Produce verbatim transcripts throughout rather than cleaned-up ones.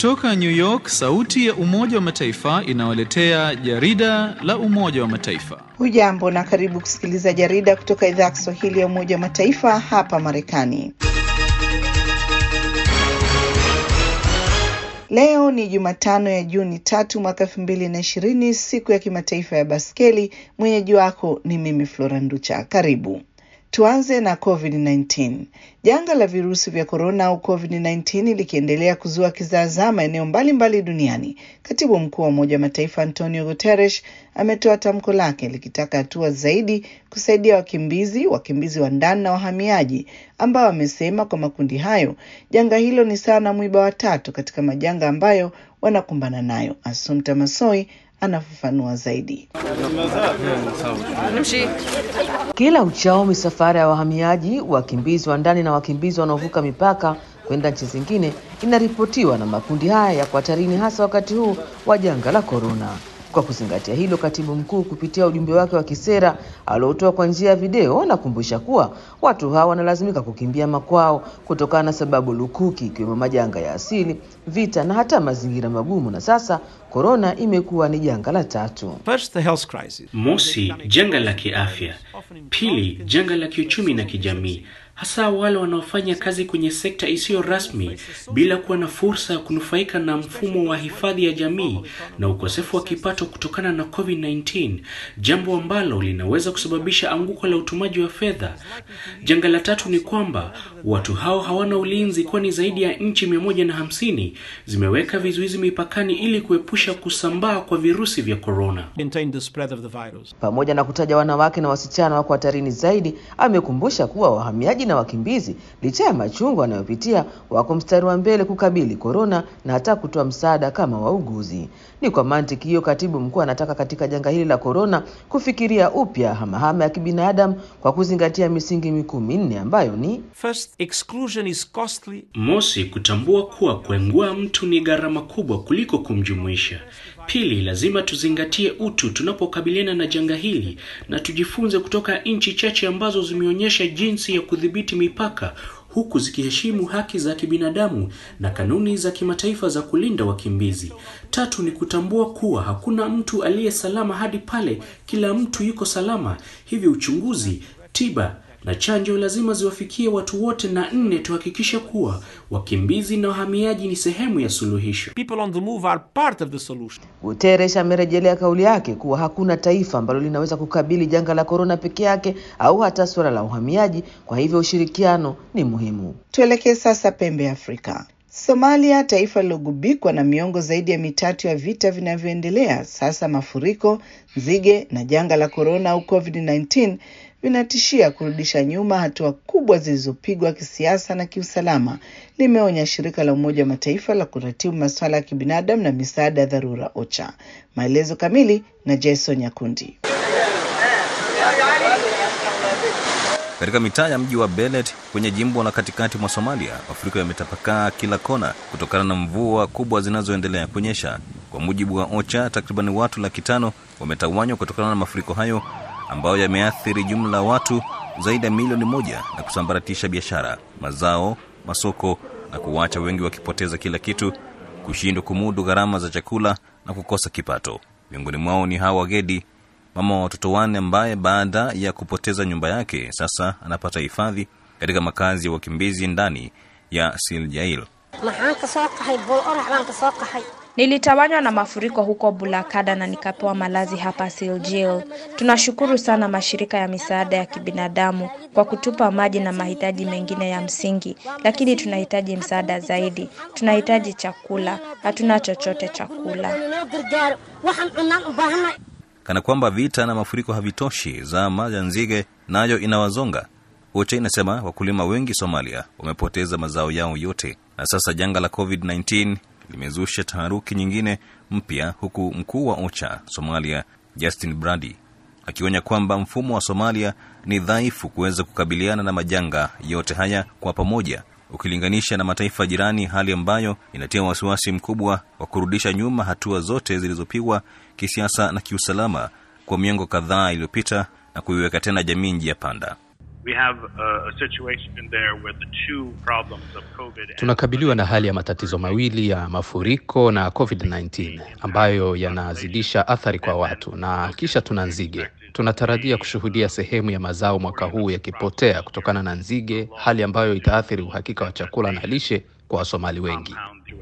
Kutoka New York, sauti ya Umoja wa Mataifa inawaletea jarida la Umoja wa Mataifa. Hujambo na karibu kusikiliza jarida kutoka idhaa ya Kiswahili ya Umoja wa Mataifa hapa Marekani. Leo ni Jumatano ya Juni tatu mwaka elfu mbili na ishirini, siku ya kimataifa ya baskeli. Mwenyeji wako ni mimi Flora Nducha. Karibu. Tuanze na COVID kumi na tisa. Janga la virusi vya corona au COVID kumi na tisa likiendelea kuzua kizaazaa maeneo mbalimbali duniani. Katibu Mkuu wa Umoja wa Mataifa Antonio Guterres ametoa tamko lake likitaka hatua zaidi kusaidia wakimbizi, wakimbizi wa ndani na wahamiaji ambao wamesema kwa makundi hayo janga hilo ni sana mwiba wa tatu katika majanga ambayo wanakumbana nayo. Assumpta Massoi anafafanua zaidi. Kila uchao misafara ya wahamiaji, wakimbizi wa ndani na wakimbizi wanaovuka mipaka kwenda nchi zingine inaripotiwa, na makundi haya ya hatarini hasa wakati huu wa janga la corona. Kwa kuzingatia hilo, Katibu Mkuu kupitia ujumbe wake wa kisera aliotoa kwa njia ya video anakumbusha kuwa watu hawa wanalazimika kukimbia makwao kutokana na sababu lukuki ikiwemo majanga ya asili, vita na hata mazingira magumu, na sasa corona imekuwa ni janga la tatu. First, the health crisis. Mosi, janga la kiafya. Pili, janga la kiuchumi na kijamii, hasa wale wanaofanya kazi kwenye sekta isiyo rasmi bila kuwa na fursa ya kunufaika na mfumo wa hifadhi ya jamii na ukosefu wa kipato kutokana na COVID kumi na tisa, jambo ambalo linaweza kusababisha anguko la utumaji wa fedha. Janga la tatu ni kwamba watu hao hawana ulinzi, kwani zaidi ya nchi mia moja na hamsini zimeweka vizuizi mipakani ili kuepusha kusambaa kwa virusi vya corona. Pamoja na kutaja wanawake na wasichana wako hatarini zaidi, amekumbusha kuwa wahamiaji na wakimbizi licha ya machungu wanayopitia wako mstari wa mbele kukabili corona na hata kutoa msaada kama wauguzi. Ni kwa mantiki hiyo Katibu Mkuu anataka katika janga hili la corona kufikiria upya hamahama ya kibinadamu kwa kuzingatia misingi mikuu minne ambayo ni: First, exclusion is costly. Mosi, kutambua kuwa kuengua mtu ni gharama kubwa kuliko kumjumuisha. Pili, lazima tuzingatie utu tunapokabiliana na janga hili na tujifunze kutoka nchi chache ambazo zimeonyesha jinsi ya kudhibiti mipaka huku zikiheshimu haki za kibinadamu na kanuni za kimataifa za kulinda wakimbizi. Tatu, ni kutambua kuwa hakuna mtu aliye salama hadi pale kila mtu yuko salama. Hivyo uchunguzi, tiba na chanjo lazima ziwafikie watu wote. Na nne, tuhakikisha kuwa wakimbizi na wahamiaji ni sehemu ya suluhisho. People on the move are part of the solution. Guterres amerejelea kauli yake kuwa hakuna taifa ambalo linaweza kukabili janga la corona peke yake au hata swala la uhamiaji, kwa hivyo ushirikiano ni muhimu. Tuelekee sasa pembe ya Afrika. Somalia, taifa lilogubikwa na miongo zaidi ya mitatu ya vita vinavyoendelea, sasa mafuriko, nzige na janga la corona au COVID kumi na tisa vinatishia kurudisha nyuma hatua kubwa zilizopigwa kisiasa na kiusalama, limeonya shirika la Umoja wa Mataifa la kuratibu masuala ya kibinadamu na misaada ya dharura OCHA. Maelezo kamili na Jason Nyakundi. Katika mitaa ya mji wa Belet kwenye jimbo la katikati mwa Somalia, mafuriko yametapakaa kila kona kutokana na mvua kubwa zinazoendelea kunyesha. Kwa mujibu wa OCHA, takriban watu laki tano wametawanywa kutokana na mafuriko hayo ambayo yameathiri jumla watu zaidi ya milioni moja na kusambaratisha biashara, mazao, masoko na kuwacha wengi wakipoteza kila kitu, kushindwa kumudu gharama za chakula na kukosa kipato. Miongoni mwao ni Hawa Gedi, mama wa watoto wanne ambaye baada ya kupoteza nyumba yake sasa anapata hifadhi katika makazi ya wakimbizi ndani ya Siljail. Nilitawanywa na mafuriko huko Bulakada na nikapewa malazi hapa Siljail. Tunashukuru sana mashirika ya misaada ya kibinadamu kwa kutupa maji na mahitaji mengine ya msingi, lakini tunahitaji msaada zaidi. Tunahitaji chakula, hatuna chochote chakula. Kana kwamba vita na mafuriko havitoshi, zama ya nzige nayo inawazonga. OCHA inasema wakulima wengi Somalia wamepoteza mazao yao yote, na sasa janga la COVID kumi na tisa limezusha taharuki nyingine mpya, huku mkuu wa OCHA Somalia Justin Brady akionya kwamba mfumo wa Somalia ni dhaifu kuweza kukabiliana na majanga yote haya kwa pamoja ukilinganisha na mataifa jirani, hali ambayo inatia wasiwasi mkubwa wa kurudisha nyuma hatua zote zilizopigwa kisiasa na kiusalama kwa miongo kadhaa iliyopita na kuiweka tena jamii njia panda. We have a, a situation there where the two problems of COVID. Tunakabiliwa na hali ya matatizo mawili ya mafuriko na COVID nineteen ambayo yanazidisha athari kwa watu, na kisha tuna nzige. Tunatarajia kushuhudia sehemu ya mazao mwaka huu yakipotea kutokana na nzige, hali ambayo itaathiri uhakika wa chakula na lishe kwa Wasomali wengi.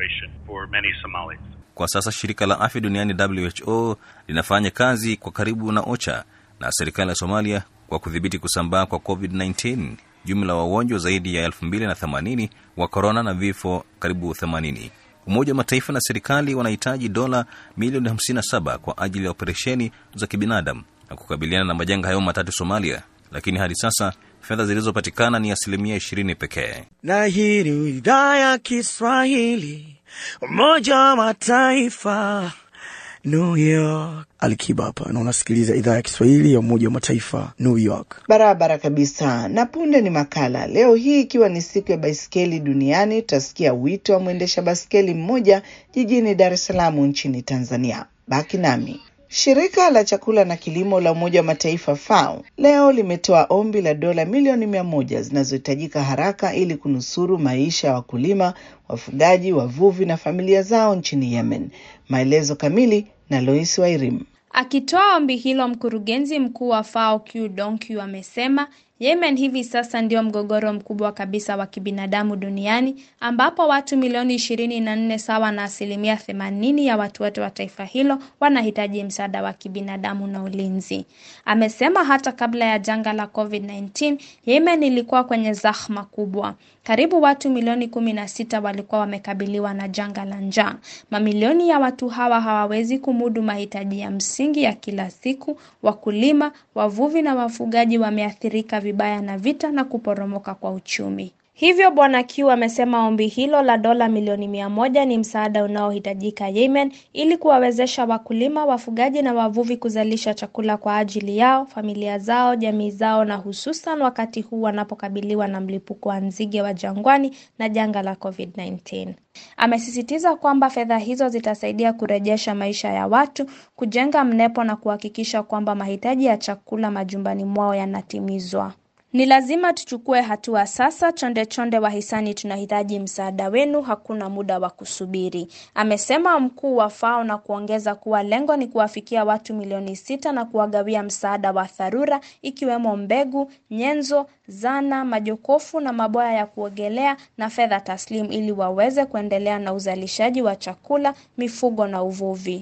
Kwa sasa shirika la afya duniani W H O linafanya kazi kwa karibu na OCHA na serikali ya Somalia kwa kudhibiti kusambaa kwa COVID nineteen. Jumla wa wagonjwa zaidi ya elfu mbili na themanini wa corona na vifo karibu themanini. Umoja wa Mataifa na serikali wanahitaji dola milioni hamsini na saba kwa ajili ya operesheni za kibinadamu na kukabiliana na majanga hayo matatu Somalia, lakini hadi sasa fedha zilizopatikana ni asilimia ishirini pekee. Na hii ni idhaa ya Kiswahili, Umoja wa Mataifa, New York. Alikiba hapa na unasikiliza idhaa ya Kiswahili ya Umoja wa Mataifa, New York. Barabara kabisa. Na punde ni makala. Leo hii ikiwa ni siku ya baiskeli duniani, tutasikia wito wa mwendesha baiskeli mmoja jijini Dar es Salaam nchini Tanzania. Baki nami. Shirika la chakula na kilimo la Umoja wa Mataifa F A O leo limetoa ombi la dola milioni mia moja zinazohitajika haraka ili kunusuru maisha ya wakulima, wafugaji, wavuvi na familia zao nchini Yemen. Maelezo kamili na Lois Wairim. Akitoa ombi hilo, mkurugenzi mkuu wa F A O Q Donkey amesema Yemen hivi sasa ndio mgogoro mkubwa kabisa wa kibinadamu duniani, ambapo watu milioni ishirini na nne sawa na asilimia themanini ya watu wote wa taifa hilo wanahitaji msaada wa kibinadamu na ulinzi. Amesema hata kabla ya janga la COVID nineteen, Yemen ilikuwa kwenye zahma kubwa. Karibu watu milioni kumi na sita walikuwa wamekabiliwa na janga la njaa. Mamilioni ya watu hawa hawawezi kumudu mahitaji ya msingi ya kila siku. Wakulima, wavuvi na wafugaji wameathirika vibaya na vita na kuporomoka kwa uchumi. Hivyo Bwana Q amesema ombi hilo la dola milioni mia moja ni msaada unaohitajika Yemen ili kuwawezesha wakulima, wafugaji na wavuvi kuzalisha chakula kwa ajili yao, familia zao, jamii zao, na hususan wakati huu wanapokabiliwa na mlipuko wa nzige wa jangwani na janga la COVID nineteen. Amesisitiza kwamba fedha hizo zitasaidia kurejesha maisha ya watu, kujenga mnepo na kuhakikisha kwamba mahitaji ya chakula majumbani mwao yanatimizwa. Ni lazima tuchukue hatua sasa, chonde chonde wahisani, tunahitaji msaada wenu, hakuna muda wa kusubiri. Amesema mkuu wa F A O na kuongeza kuwa lengo ni kuwafikia watu milioni sita na kuwagawia msaada wa dharura ikiwemo mbegu, nyenzo, zana, majokofu na maboya ya kuogelea na fedha taslim ili waweze kuendelea na uzalishaji wa chakula, mifugo na uvuvi.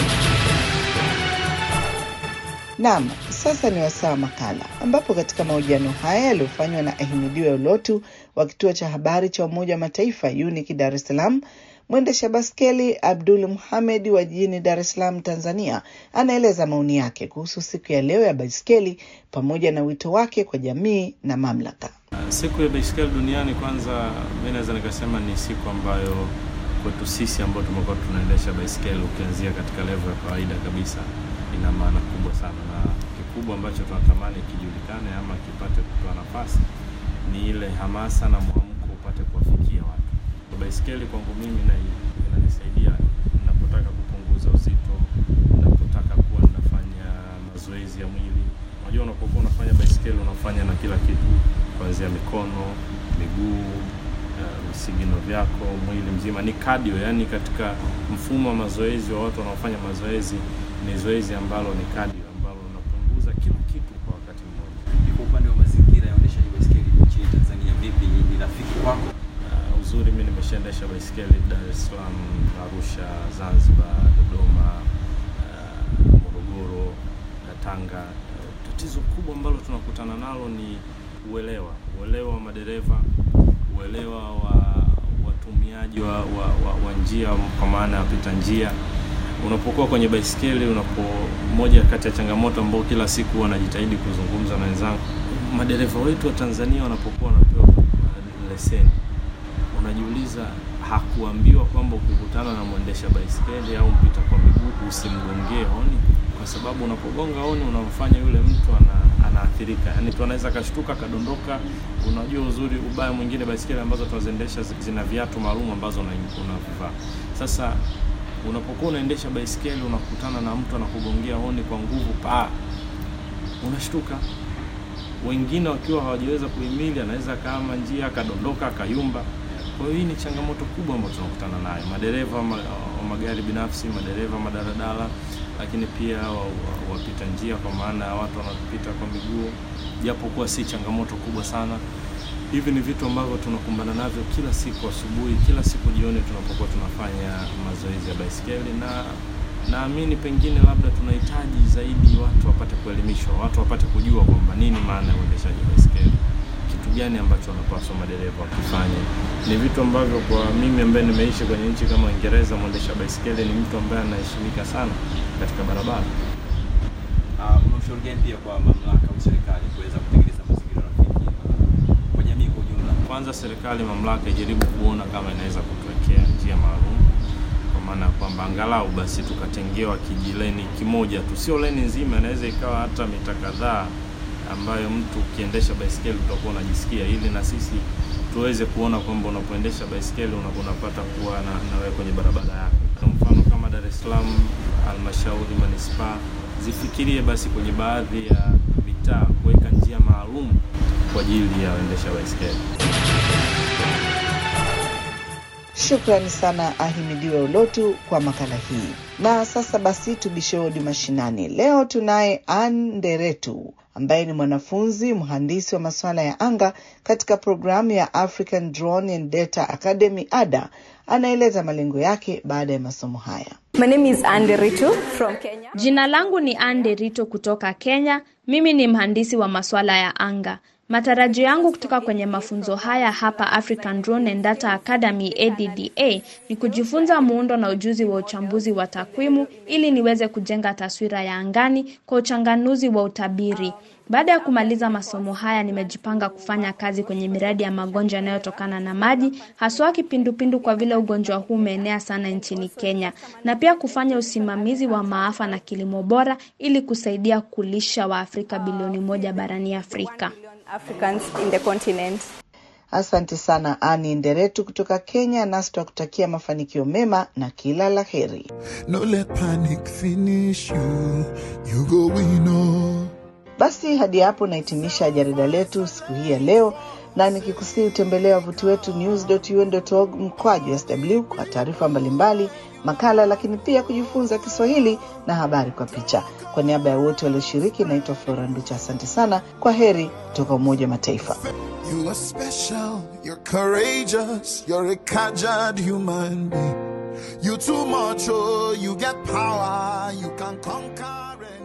Naam, sasa ni wasaa makala, ambapo katika mahojiano haya yaliyofanywa na Ahimidiwe Ulotu wa kituo cha habari cha Umoja wa Mataifa U N I C Dar es Salaam, mwendesha baskeli Abdul Muhammad wa jijini Dar es Salaam Tanzania anaeleza maoni yake kuhusu siku ya leo ya baiskeli pamoja na wito wake kwa jamii na mamlaka. Siku ya baiskeli duniani, kwanza mimi naweza nikasema ni siku ambayo kwetu sisi ambao tumekuwa tunaendesha baiskeli ukianzia katika level ya kawaida kabisa ina maana kubwa sana, na kikubwa ambacho tunatamani kijulikane ama kipate kutoa nafasi ni ile hamasa na mwamko upate kuwafikia watu. Baiskeli kwangu mimi na inanisaidia ninapotaka kupunguza uzito, ninapotaka kuwa ninafanya mazoezi ya mwili. Unajua unapokuwa unafanya baiskeli unafanya na kila kitu, kuanzia mikono, miguu, visigino uh, vyako, mwili mzima. Ni cardio, yani katika mfumo wa mazoezi wa watu wanaofanya mazoezi ni zoezi ambalo ni cardio ambalo unapunguza kila kitu kwa wakati mmoja. Kwa upande wa mazingira ya uendeshaji baiskeli nchini Tanzania, vipi, ni rafiki kwako? Uh, uzuri mimi nimeshaendesha baiskeli Dar es Salaam, Arusha, Zanzibar, Dodoma, uh, Morogoro, Tanga. Uh, tatizo kubwa ambalo tunakutana nalo ni uelewa, uelewa wa madereva, uelewa wa watumiaji wa, wa, wa, wa njia kwa maana ya pita njia. Unapokuwa kwenye baiskeli, unapo moja kati ya changamoto ambao kila siku wanajitahidi kuzungumza na wenzangu, madereva wetu wa Tanzania wanapokuwa wanapewa leseni, unajiuliza hakuambiwa kwamba ukikutana na mwendesha baiskeli au mpita kwa miguu usimgongee honi, kwa sababu unapogonga honi unamfanya yule mtu ana, anaathirika. Yaani tu anaweza kashtuka kadondoka. Unajua uzuri ubaya mwingine baiskeli ambazo tunaziendesha zina viatu maalum ambazo unavivaa. Sasa unapokuwa unaendesha baiskeli unakutana na mtu anakugongea honi kwa nguvu, pa unashtuka. wengine wakiwa hawajaweza kuhimili, anaweza kama njia akadondoka akayumba. Kwa hiyo hii ni changamoto kubwa ambayo tunakutana nayo. Madereva wa magari binafsi, madereva madaradala, lakini pia wapita njia kwa maana ya watu wanapita kwa miguu, japo kuwa si changamoto kubwa sana. Hivi ni vitu ambavyo tunakumbana navyo kila siku asubuhi, kila siku jioni tunapokuwa tunafanya mazoezi ya baiskeli, na naamini pengine labda tunahitaji zaidi watu wapate kuelimishwa, watu wapate kujua kwamba nini maana ya uendeshaji baiskeli, kitu gani ambacho wanapaswa madereva kufanya. Ni vitu ambavyo kwa mimi ambaye nimeishi kwenye nchi kama Uingereza, mwendesha baiskeli ni mtu ambaye anaheshimika sana katika barabara. Ah, uh, unashauri gani pia kwa mamlaka au serikali kuweza kutengeneza mazingira rafiki kwa jamii kwa ujumla? Kwanza serikali, mamlaka ijaribu kuona kama inaweza kutuwekea njia maalum, kwa maana kwamba angalau basi tukatengewa kijileni kimoja tu, sio leni nzima, inaweza ikawa hata mita kadhaa ambayo mtu ukiendesha baiskeli utakuwa unajisikia, ili na sisi tuweze kuona kwamba unapoendesha baiskeli unapata kuwa na, na wewe kwenye barabara yako. Kwa mfano kama Dar es Salaam, halmashauri manispaa zifikirie basi kwenye baadhi ya mitaa kuweka njia maalum kwa ajili ya waendesha baiskeli. Shukrani sana Ahimidiwe Ulotu kwa makala hii. Na sasa basi tubishe hodi mashinani. Leo tunaye Ann Nderetu ambaye ni mwanafunzi mhandisi wa masuala ya anga katika programu ya African Drone and Data Academy A D A. Anaeleza malengo yake baada ya masomo haya. My name is Ann Nderetu from Kenya. Jina langu ni Ann Nderetu kutoka Kenya. Mimi ni mhandisi wa masuala ya anga. Matarajio yangu kutoka kwenye mafunzo haya hapa African Drone and Data Academy A D D A ni kujifunza muundo na ujuzi wa uchambuzi wa takwimu ili niweze kujenga taswira ya angani kwa uchanganuzi wa utabiri. Baada ya kumaliza masomo haya nimejipanga kufanya kazi kwenye miradi ya magonjwa yanayotokana na maji, haswa kipindupindu kwa vile ugonjwa huu umeenea sana nchini Kenya, na pia kufanya usimamizi wa maafa na kilimo bora ili kusaidia kulisha Waafrika bilioni moja barani Afrika. Africans in the continent. Asante sana Ann Nderetu kutoka Kenya, nasi tukutakia mafanikio mema na kila laheri. No let panic finish you. You go win all. Basi hadi hapo nahitimisha jarida letu siku hii ya leo, na nikikusii utembelea wavuti wetu news dot u n dot org mkwaju S W kwa taarifa mbalimbali, makala, lakini pia kujifunza Kiswahili na habari kwa picha. Kwa niaba ya wote walioshiriki, naitwa Flora Nducha. Asante sana. Kwa heri kutoka Umoja wa Mataifa. You are special, you're courageous, you're a caged human being. You too much, oh, you get power, you can conquer it.